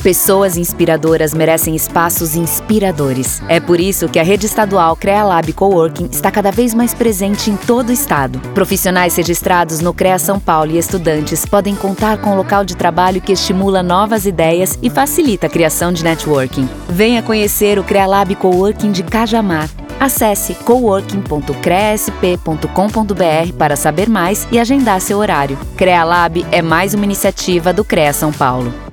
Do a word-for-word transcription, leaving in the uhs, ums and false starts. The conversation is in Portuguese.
Pessoas inspiradoras merecem espaços inspiradores. É por isso que a rede estadual CREALab Coworking está cada vez mais presente em todo o estado. Profissionais registrados no CREA São Paulo e estudantes podem contar com um local de trabalho que estimula novas ideias e facilita a criação de networking. Venha conhecer o CREALab Coworking de Cajamar. Acesse coworking ponto creasp ponto com ponto br para saber mais e agendar seu horário. CREALab é mais uma iniciativa do CREA São Paulo.